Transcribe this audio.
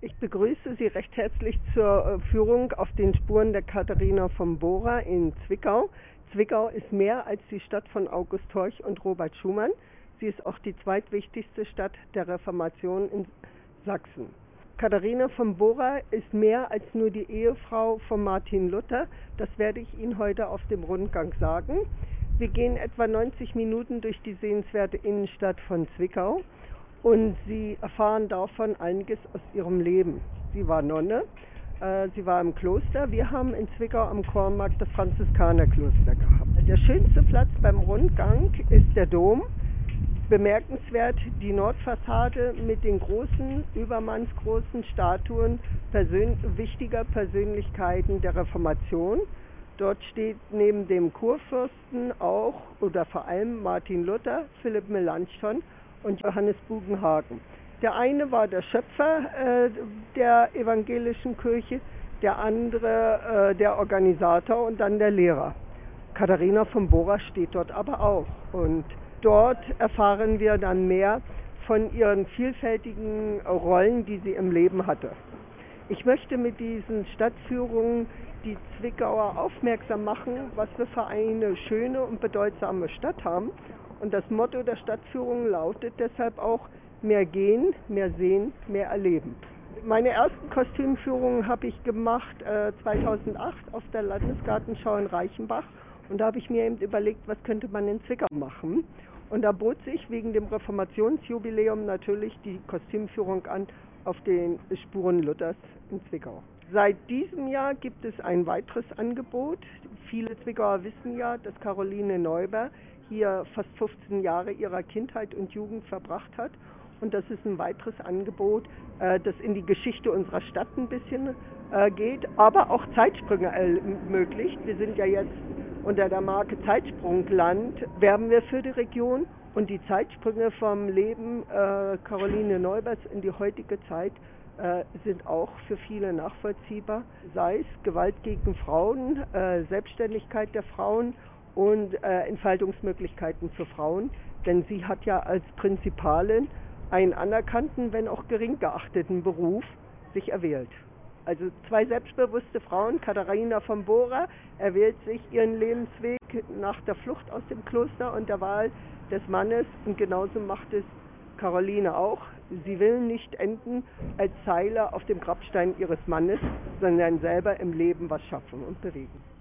Ich begrüße Sie recht herzlich zur Führung auf den Spuren der Katharina von Bora in Zwickau. Zwickau ist mehr als die Stadt von August Horch und Robert Schumann. Sie ist auch die zweitwichtigste Stadt der Reformation in Sachsen. Katharina von Bora ist mehr als nur die Ehefrau von Martin Luther. Das werde ich Ihnen heute auf dem Rundgang sagen. Wir gehen etwa 90 Minuten durch die sehenswerte Innenstadt von Zwickau. Und Sie erfahren davon einiges aus ihrem Leben. Sie war Nonne, sie war im Kloster. Wir haben in Zwickau am Kornmarkt das Franziskanerkloster gehabt. Der schönste Platz beim Rundgang ist der Dom. Bemerkenswert die Nordfassade mit den großen, übermannsgroßen Statuen wichtiger Persönlichkeiten der Reformation. Dort steht neben dem Kurfürsten auch oder vor allem Martin Luther, Philipp Melanchthon und Johannes Bugenhagen. Der eine war der Schöpfer der evangelischen Kirche, der andere der Organisator und dann der Lehrer. Katharina von Bora steht dort aber auch und dort erfahren wir dann mehr von ihren vielfältigen Rollen, die sie im Leben hatte. Ich möchte mit diesen Stadtführungen die Zwickauer aufmerksam machen, was wir für eine schöne und bedeutsame Stadt haben. Und das Motto der Stadtführung lautet deshalb auch: mehr gehen, mehr sehen, mehr erleben. Meine ersten Kostümführungen habe ich gemacht 2008 auf der Landesgartenschau in Reichenbach. Und da habe ich mir eben überlegt, was könnte man in Zwickau machen. Und da bot sich wegen dem Reformationsjubiläum natürlich die Kostümführung an auf den Spuren Luthers in Zwickau. Seit diesem Jahr gibt es ein weiteres Angebot. Viele Zwickauer wissen ja, dass Caroline Neuber hier fast 15 Jahre ihrer Kindheit und Jugend verbracht hat. Und das ist ein weiteres Angebot, das in die Geschichte unserer Stadt ein bisschen geht, aber auch Zeitsprünge ermöglicht. Wir sind ja jetzt unter der Marke Zeitsprungland, werben wir für die Region. Und die Zeitsprünge vom Leben Caroline Neubers in die heutige Zeit sind auch für viele nachvollziehbar. Sei es Gewalt gegen Frauen, Selbstständigkeit der Frauen und Entfaltungsmöglichkeiten für Frauen. Denn sie hat ja als Prinzipalin einen anerkannten, wenn auch gering geachteten Beruf sich erwählt. Also zwei selbstbewusste Frauen, Katharina von Bora erwählt sich ihren Lebensweg nach der Flucht aus dem Kloster und der Wahl des Mannes, und genauso macht es Caroline auch. Sie will nicht enden als Zeiler auf dem Grabstein ihres Mannes, sondern selber im Leben was schaffen und bewegen.